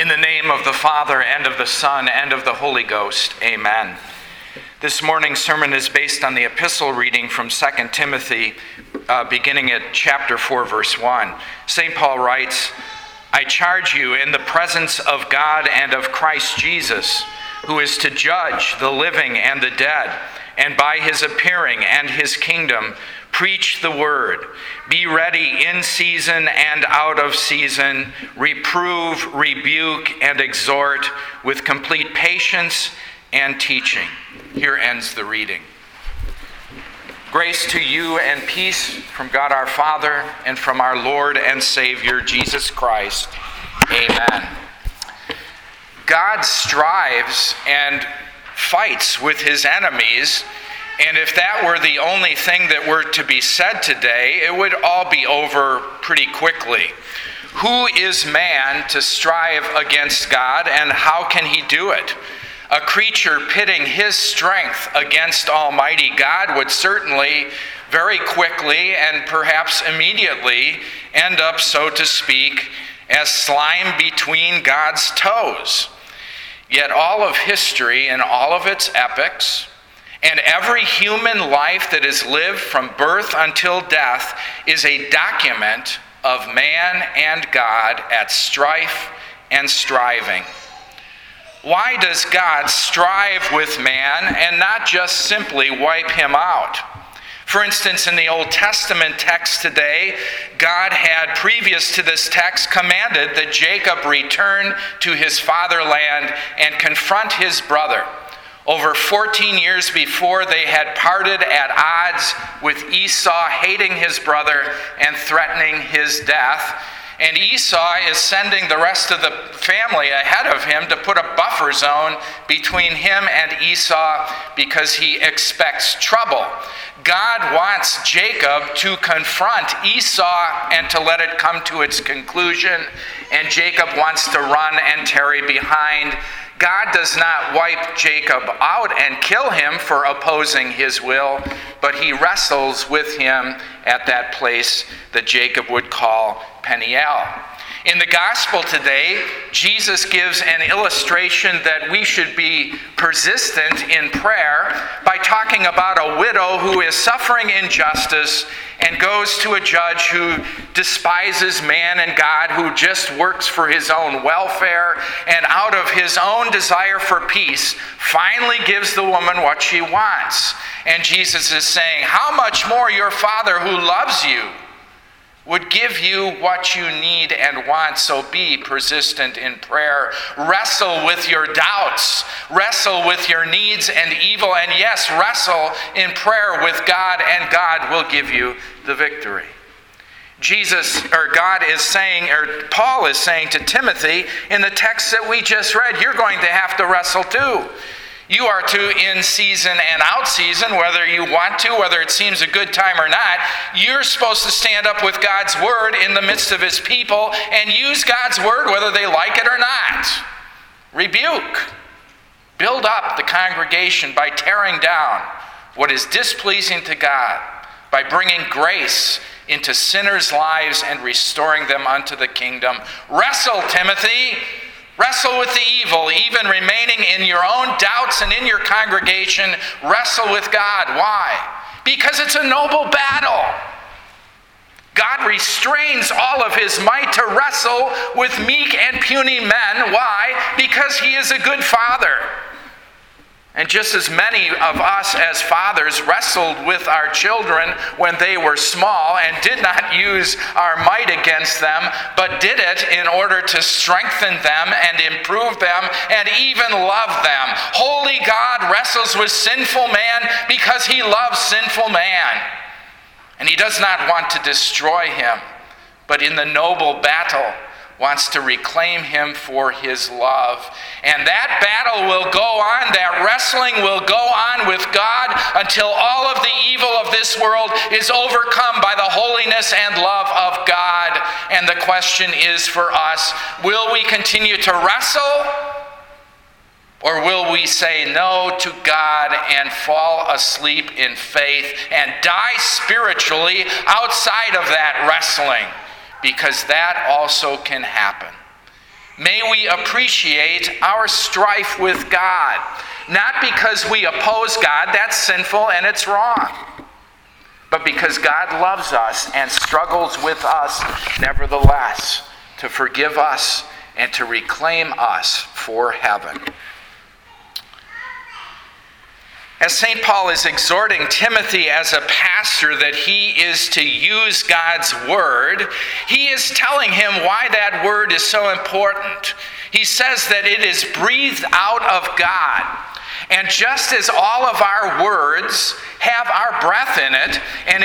In the name of the Father, and of the Son, and of the Holy Ghost, amen. This morning's sermon is based on the epistle reading from 2 Timothy, beginning at chapter 4, verse 1. St. Paul writes, "I charge you in the presence of God and of Christ Jesus, who is to judge the living and the dead, and by his appearing and his kingdom, preach the word. Be ready in season and out of season. Reprove, rebuke, and exhort with complete patience and teaching." Here ends the reading. Grace to you and peace from God our Father and from our Lord and Savior Jesus Christ. Amen. God strives and fights with his enemies. And if that were the only thing that were to be said today, it would all be over pretty quickly. Who is man to strive against God, and how can he do it? A creature pitting his strength against Almighty God would certainly very quickly and perhaps immediately end up, so to speak, as slime between God's toes. Yet all of history and all of its epics, and every human life that is lived from birth until death, is a document of man and God at strife and striving. Why does God strive with man and not just simply wipe him out? For instance, in the Old Testament text today, God had, previous to this text, commanded that Jacob return to his fatherland and confront his brother. Over 14 years before, they had parted at odds with Esau, hating his brother and threatening his death. And Esau is sending the rest of the family ahead of him to put a buffer zone between him and Esau because he expects trouble. God wants Jacob to confront Esau and to let it come to its conclusion, and Jacob wants to run and tarry behind. God does not wipe Jacob out and kill him for opposing his will, but he wrestles with him at that place that Jacob would call Peniel. In the gospel today, Jesus gives an illustration that we should be persistent in prayer by talking about a widow who is suffering injustice and goes to a judge who despises man and God, who just works for his own welfare, and out of his own desire for peace, finally gives the woman what she wants. And Jesus is saying, how much more your Father who loves you would give you what you need and want. So be persistent in prayer. Wrestle with your doubts. Wrestle with your needs and evil. And yes, wrestle in prayer with God, and God will give you the victory. Paul is saying to Timothy in the text that we just read, you're going to have to wrestle too. You are to, in season and out season, whether you want to, whether it seems a good time or not, you're supposed to stand up with God's word in the midst of his people and use God's word whether they like it or not. Rebuke. Build up the congregation by tearing down what is displeasing to God, by bringing grace into sinners' lives and restoring them unto the kingdom. Wrestle, Timothy. Wrestle with the evil, even remaining in your own doubts and in your congregation. Wrestle with God. Why? Because it's a noble battle. God restrains all of his might to wrestle with meek and puny men. Why? Because he is a good father. And just as many of us as fathers wrestled with our children when they were small and did not use our might against them, but did it in order to strengthen them and improve them and even love them. Holy God wrestles with sinful man because he loves sinful man. And he does not want to destroy him, but in the noble battle wants to reclaim him for his love. And that battle will go on, that wrestling will go on with God until all of the evil of this world is overcome by the holiness and love of God. And the question is for us, will we continue to wrestle? Or will we say no to God and fall asleep in faith and die spiritually outside of that wrestling? Because that also can happen. May we appreciate our strife with God, not because we oppose God, that's sinful and it's wrong, but because God loves us and struggles with us nevertheless to forgive us and to reclaim us for heaven. As St. Paul is exhorting Timothy as a pastor that he is to use God's word, he is telling him why that word is so important. He says that it is breathed out of God. And just as all of our words have our breath in it, and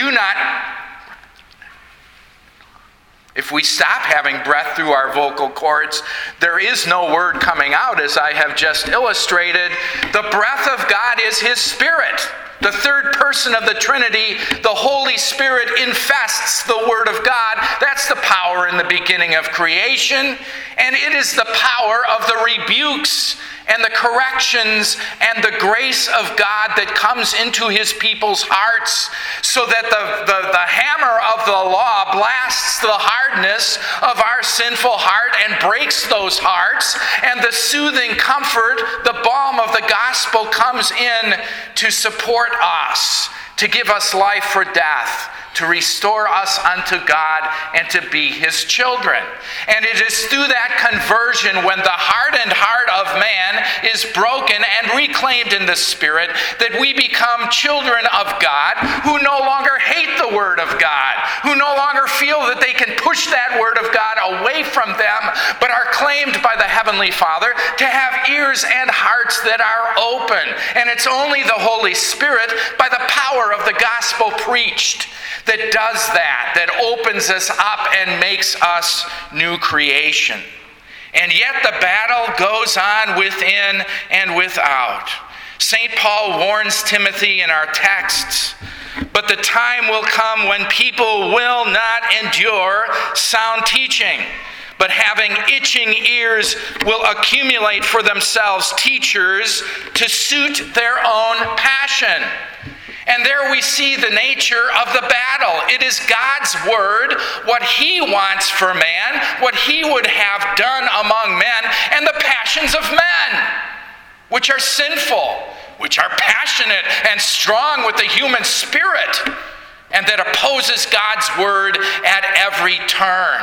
if we stop having breath through our vocal cords, there is no word coming out, as I have just illustrated. The breath of God is His Spirit. The third person of the Trinity, the Holy Spirit, infests the Word of God. That's the power in the beginning of creation. And it is the power of the rebukes and the corrections and the grace of God that comes into His people's hearts, so that the hammer of the law blasts the hardness of our sinful heart and breaks those hearts, and the soothing comfort, the balm of the gospel comes in to support us, to give us life for death, to restore us unto God and to be His children. And it is through that conversion, when the hardened heart of man is broken and reclaimed in the Spirit, that we become children of God who no longer hate the Word of God, who no longer feel that they can push that Word of God away from them, but are claimed by the Heavenly Father to have ears and hearts that are open. And it's only the Holy Spirit, by the power of the gospel preached, that does that opens us up and makes us new creation. And yet the battle goes on within and without. St. Paul warns Timothy in our texts, but the time will come when people will not endure sound teaching, but having itching ears will accumulate for themselves teachers to suit their own passion. And there we see the nature of the battle. It is God's word, what He wants for man, what He would have done among men, and the passions of men, which are sinful, which are passionate and strong with the human spirit, and that opposes God's word at every turn.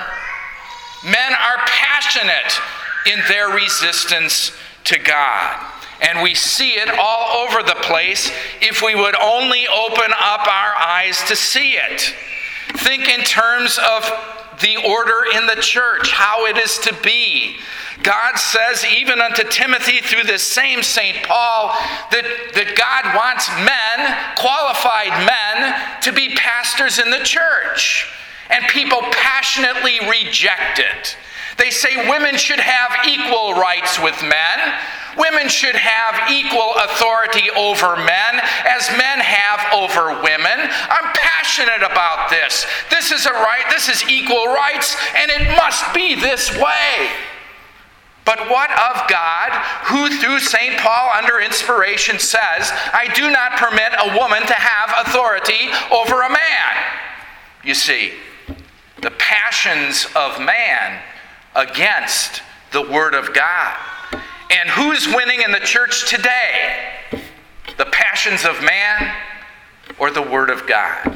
Men are passionate in their resistance to God. And we see it all over the place if we would only open up our eyes to see it. Think in terms of the order in the church, how it is to be. God says, even unto Timothy through this same St. Paul, that God wants men, qualified men, to be pastors in the church. And people passionately reject it. They say women should have equal rights with men. Women should have equal authority over men as men have over women. I'm passionate about this. This is a right, this is equal rights, and it must be this way. But what of God, who through St. Paul under inspiration says, I do not permit a woman to have authority over a man? You see, the passions of man against the Word of God. And who's winning in the church today? The passions of man or the Word of God?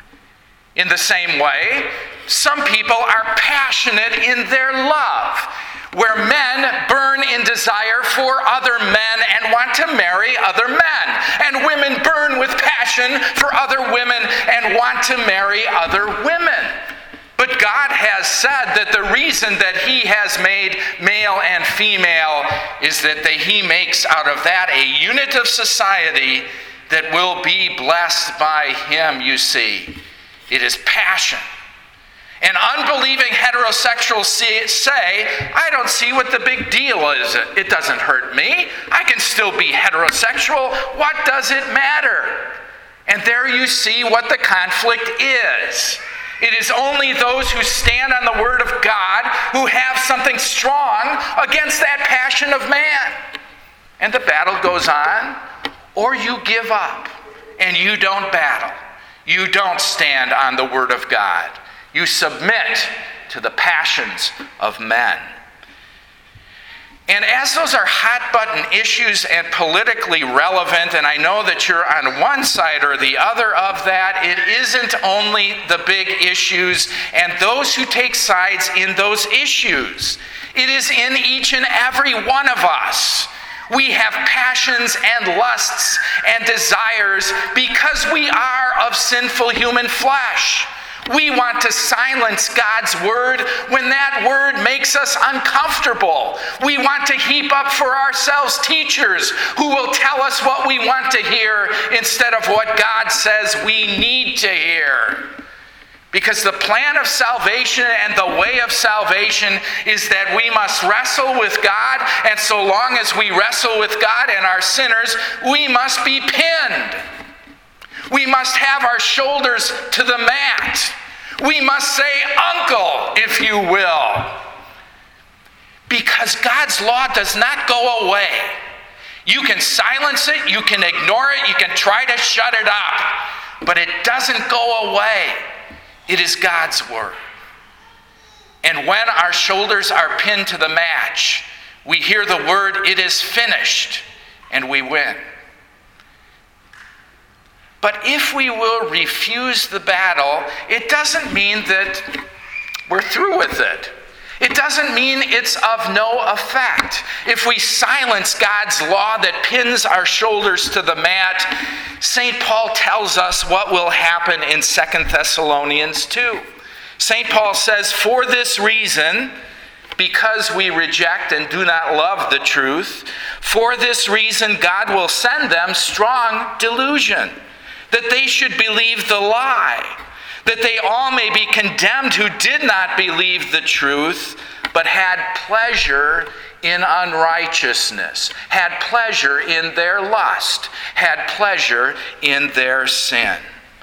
In the same way, some people are passionate in their love, where men burn in desire for other men and want to marry other men, and women burn with passion for other women and want to marry other women. But God has said that the reason that He has made male and female is that He makes out of that a unit of society that will be blessed by Him, you see. It is passion. And unbelieving heterosexuals say, I don't see what the big deal is. It doesn't hurt me. I can still be heterosexual. What does it matter? And there you see what the conflict is. It is only those who stand on the Word of God who have something strong against that passion of man. And the battle goes on, or you give up and you don't battle. You don't stand on the Word of God. You submit to the passions of men. And as those are hot-button issues and politically relevant, and I know that you're on one side or the other of that, it isn't only the big issues and those who take sides in those issues. It is in each and every one of us. We have passions and lusts and desires because we are of sinful human flesh. We want to silence God's word when that word makes us uncomfortable. We want to heap up for ourselves teachers who will tell us what we want to hear instead of what God says we need to hear. Because the plan of salvation and the way of salvation is that we must wrestle with God, and so long as we wrestle with God and are sinners, we must be pinned. We must have our shoulders to the mat. We must say, uncle, if you will. Because God's law does not go away. You can silence it, you can ignore it, you can try to shut it up, but it doesn't go away. It is God's word. And when our shoulders are pinned to the mat, we hear the word, it is finished, and we win. But if we will refuse the battle, it doesn't mean that we're through with it. It doesn't mean it's of no effect. If we silence God's law that pins our shoulders to the mat, St. Paul tells us what will happen in 2 Thessalonians 2. St. Paul says, for this reason, because we reject and do not love the truth, for this reason God will send them strong delusion, that they should believe the lie, that they all may be condemned who did not believe the truth, but had pleasure in unrighteousness, had pleasure in their lust, had pleasure in their sin.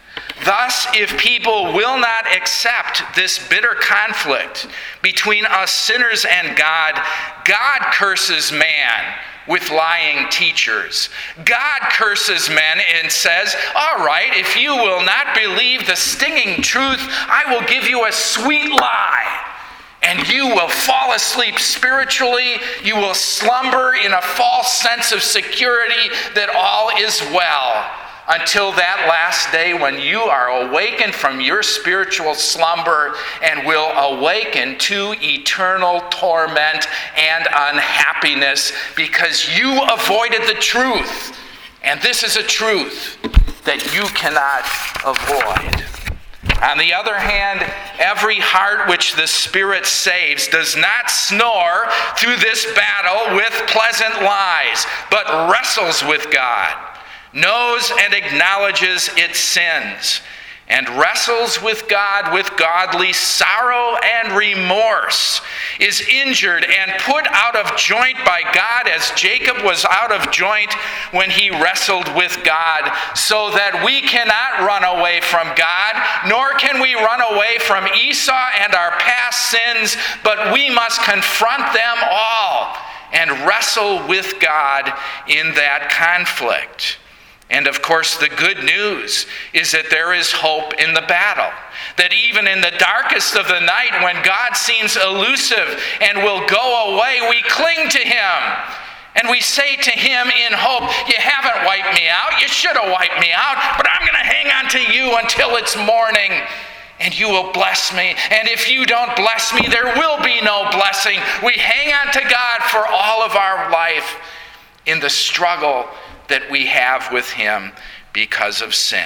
Thus, if people will not accept this bitter conflict between us sinners and God, God curses man with lying teachers. God curses men and says, all right, if you will not believe the stinging truth, I will give you a sweet lie. And you will fall asleep spiritually. You will slumber in a false sense of security that all is well. Until that last day when you are awakened from your spiritual slumber and will awaken to eternal torment and unhappiness because you avoided the truth. And this is a truth that you cannot avoid. On the other hand, every heart which the Spirit saves does not snore through this battle with pleasant lies, but wrestles with God, knows and acknowledges its sins, and wrestles with God with godly sorrow and remorse, is injured and put out of joint by God as Jacob was out of joint when he wrestled with God, so that we cannot run away from God, nor can we run away from Esau and our past sins, but we must confront them all and wrestle with God in that conflict. And of course, the good news is that there is hope in the battle. That even in the darkest of the night, when God seems elusive and will go away, we cling to Him. And we say to Him in hope, you haven't wiped me out. You should have wiped me out. But I'm going to hang on to you until it's morning. And you will bless me. And if you don't bless me, there will be no blessing. We hang on to God for all of our life in the struggle that we have with Him because of sin.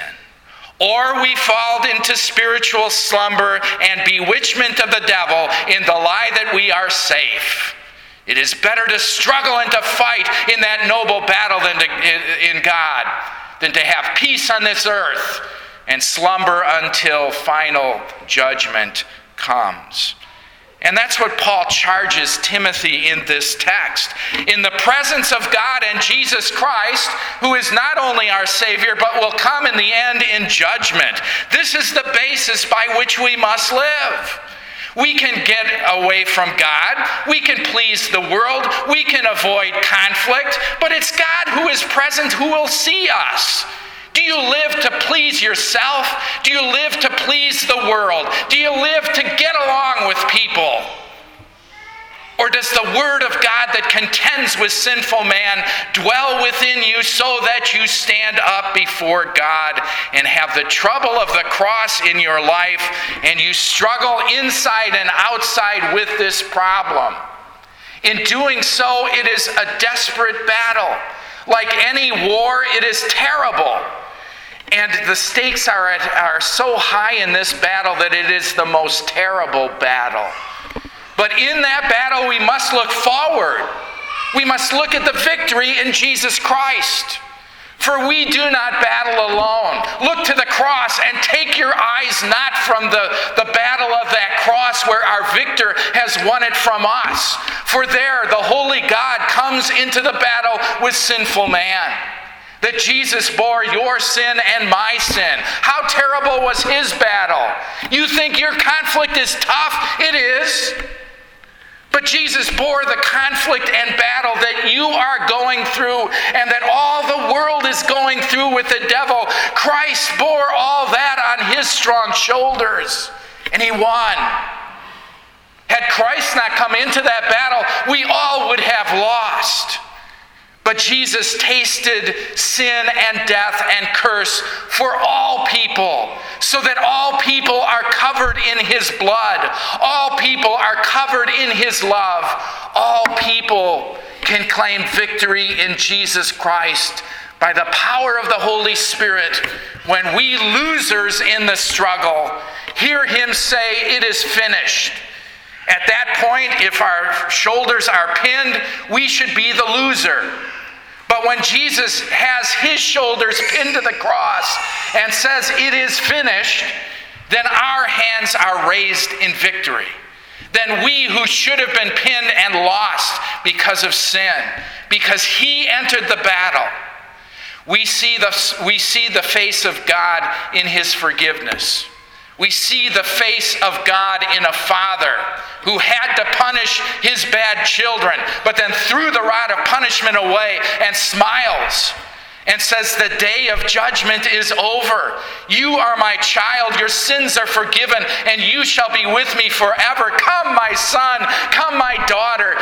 Or we fall into spiritual slumber and bewitchment of the devil in the lie that we are safe. It is better to struggle and to fight in that noble battle in God than to have peace on this earth and slumber until final judgment comes. And that's what Paul charges Timothy in this text. In the presence of God and Jesus Christ, who is not only our Savior, but will come in the end in judgment. This is the basis by which we must live. We can get away from God. We can please the world. We can avoid conflict. But it's God who is present who will see us. Do you live to please yourself? Do you live to please the world? Do you live to get along with people? Or does the word of God that contends with sinful man dwell within you so that you stand up before God and have the trouble of the cross in your life and you struggle inside and outside with this problem? In doing so, it is a desperate battle. Like any war, it is terrible. And the stakes are so high in this battle that it is the most terrible battle. But in that battle, we must look forward. We must look at the victory in Jesus Christ. For we do not battle alone. Look to the cross and take your eyes not from the battle of that cross where our victor has won it from us. For there, the holy God comes into the battle with sinful man. That Jesus bore your sin and my sin. How terrible was his battle? You think your conflict is tough? It is. But Jesus bore the conflict and battle that you are going through and that all the world is going through with the devil. Christ bore all that on his strong shoulders, and he won. Had Christ not come into that battle, we all would have lost. But Jesus tasted sin and death and curse for all people, so that all people are covered in his blood. All people are covered in his love. All people can claim victory in Jesus Christ by the power of the Holy Spirit when we losers in the struggle hear him say, "It is finished." At that point, if our shoulders are pinned, we should be the loser. But when Jesus has his shoulders pinned to the cross and says, "It is finished," then our hands are raised in victory. Then we who should have been pinned and lost because of sin, because he entered the battle, we see the face of God in his forgiveness. We see the face of God in a father who had to punish his bad children, but then threw the rod of punishment away and smiles and says, "The day of judgment is over. You are my child. Your sins are forgiven, and you shall be with me forever. Come, my son. Come, my daughter.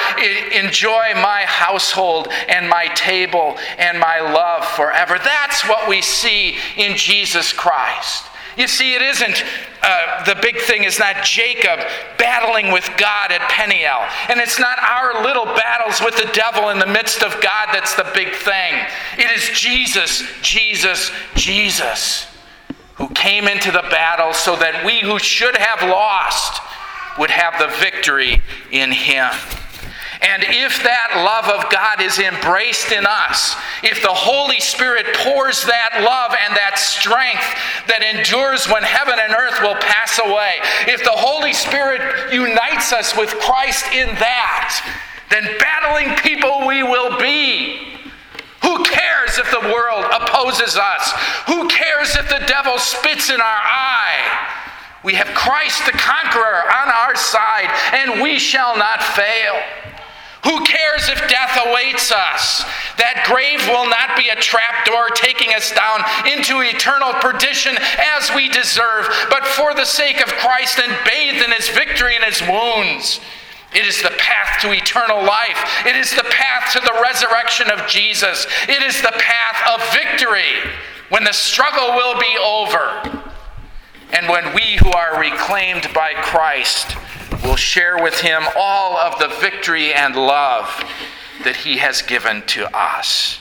Enjoy my household and my table and my love forever." That's what we see in Jesus Christ. You see, it isn't, the big thing is not Jacob battling with God at Peniel. And it's not our little battles with the devil in the midst of God that's the big thing. It is Jesus, Jesus, Jesus, who came into the battle so that we who should have lost would have the victory in him. And if that love of God is embraced in us, if the Holy Spirit pours that love and that strength that endures when heaven and earth will pass away, if the Holy Spirit unites us with Christ in that, then battling people we will be. Who cares if the world opposes us? Who cares if the devil spits in our eye? We have Christ the conqueror on our side, and we shall not fail. Who cares if death awaits us? That grave will not be a trapdoor taking us down into eternal perdition as we deserve, but for the sake of Christ and bathed in his victory and his wounds. It is the path to eternal life. It is the path to the resurrection of Jesus. It is the path of victory when the struggle will be over and when we who are reclaimed by Christ will share with him all of the victory and love that he has given to us.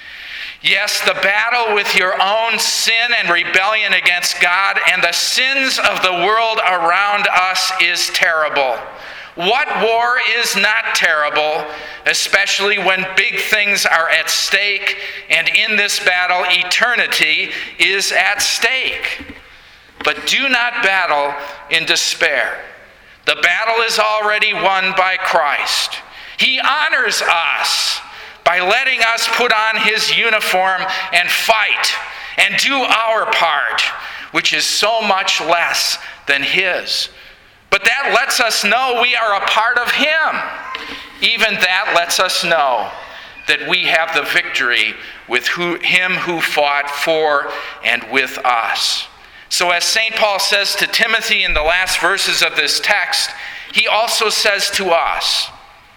Yes, the battle with your own sin and rebellion against God and the sins of the world around us is terrible. What war is not terrible, especially when big things are at stake, and in this battle, eternity is at stake. But do not battle in despair. The battle is already won by Christ. He honors us by letting us put on his uniform and fight and do our part, which is so much less than his. But that lets us know we are a part of him. Even that lets us know that we have the victory with him who fought for and with us. So as St. Paul says to Timothy in the last verses of this text, he also says to us,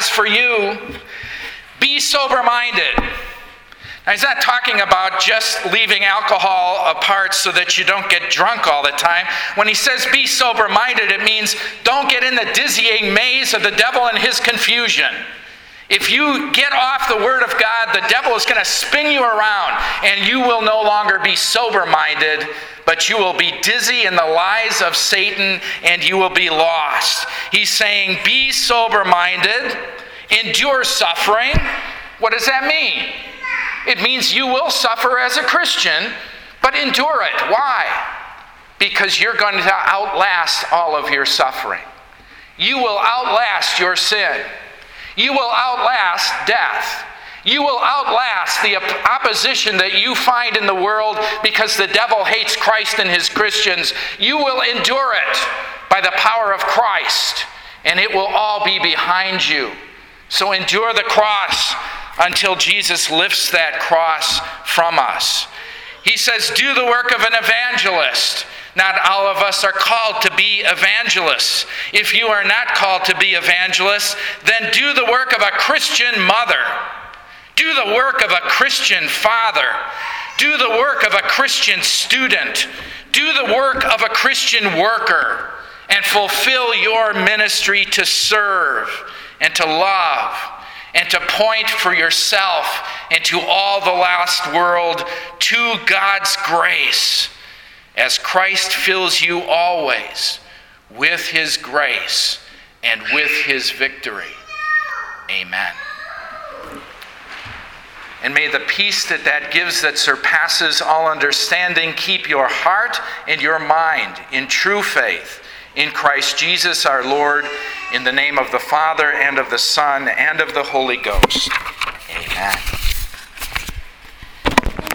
has for you, be sober-minded. Now, he's not talking about just leaving alcohol apart so that you don't get drunk all the time. When he says be sober-minded, it means don't get in the dizzying maze of the devil and his confusion. If you get off the Word of God, the devil is going to spin you around, and you will no longer be sober-minded, but you will be dizzy in the lies of Satan, and you will be lost. He's saying, be sober-minded, endure suffering. What does that mean? It means you will suffer as a Christian, but endure it. Why? Because you're going to outlast all of your suffering. You will outlast your sin. You will outlast death. You will outlast the opposition that you find in the world because the devil hates Christ and his Christians. You will endure it by the power of Christ, and it will all be behind you. So endure the cross until Jesus lifts that cross from us. He says, do the work of an evangelist. Not all of us are called to be evangelists. If you are not called to be evangelists, then do the work of a Christian mother. Do the work of a Christian father. Do the work of a Christian student. Do the work of a Christian worker. And fulfill your ministry to serve and to love and to point for yourself and to all the lost world to God's grace, as Christ fills you always with his grace and with his victory. Amen. And may the peace that gives, that surpasses all understanding, keep your heart and your mind in true faith in Christ Jesus our Lord, in the name of the Father, and of the Son, and of the Holy Ghost. Amen.